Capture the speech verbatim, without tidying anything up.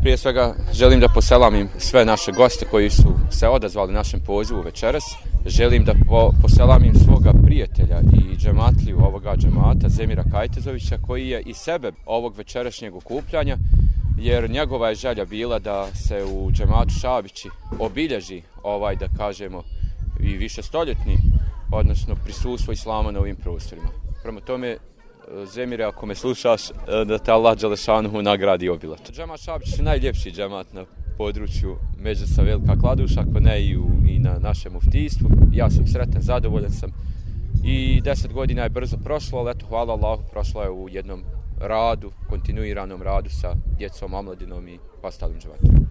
Prije svega želim da poselamim sve naše goste koji su se odazvali našem pozivu večeras. Želim da po, poselamim svoga prijatelja i džematliju ovoga džemata, Zemira Kajtezovića, koji je i sebe ovog večerašnjeg okupljanja, jer njegova je želja bila da se u džematu Šabići obilježi ovaj, da kažemo, i višestoljetni, odnosno prisustvo islama na ovim prostorima. Prema tome, Zemire, ako me slušaš, da te Allah dželešanuhu nagradi obilato. Džemat Šabić je najljepši džemat na području Međusa Velika Kladuša, ako ne i, u, i na našem muftijstvu. Ja sam sretan, zadovoljan sam i deset godina je brzo prošlo, ali eto, hvala Allahu, prošlo je u jednom radu, kontinuiranom radu sa djecom, omladinom i ostalim džematima.